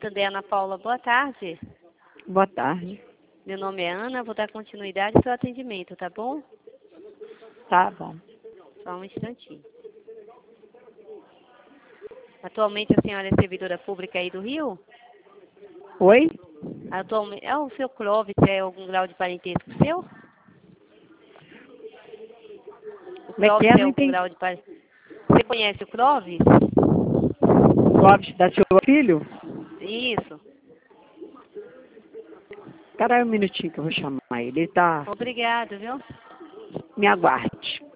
atender a Ana Paula. Boa tarde. Boa tarde. Meu nome é Ana, vou dar continuidade ao seu atendimento, tá bom? Tá bom. Só um instantinho. Atualmente a senhora é servidora pública aí do Rio? Oi? Atualmente, é o seu Clóvis, é algum grau de parentesco seu? O Clóvis é algum grau de parentesco? Você conhece o Clóvis? Clóvis da Silva Filho? Isso. Espera aí um minutinho que eu vou chamar ele. Ele tá... Obrigado, viu? Me aguarde.